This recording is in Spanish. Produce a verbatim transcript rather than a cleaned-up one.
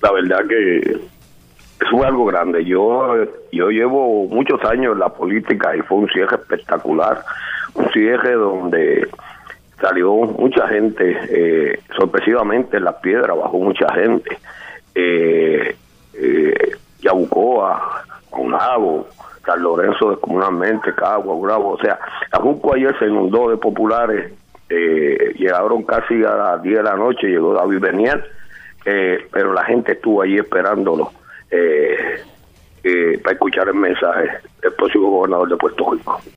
La verdad que fue algo grande. Yo yo llevo muchos años en la política y fue un cierre espectacular, un cierre donde salió mucha gente, eh, sorpresivamente en Las Piedras bajó mucha gente, eh, eh, Yabucoa, Conabo, San Lorenzo descomunalmente, Cagua, Bravo, o sea, Ajuco ayer se inundó de populares, eh, llegaron casi a las diez de la noche, llegó David Benial, eh, pero la gente estuvo allí esperándolo eh, eh, para escuchar el mensaje del próximo gobernador de Puerto Rico.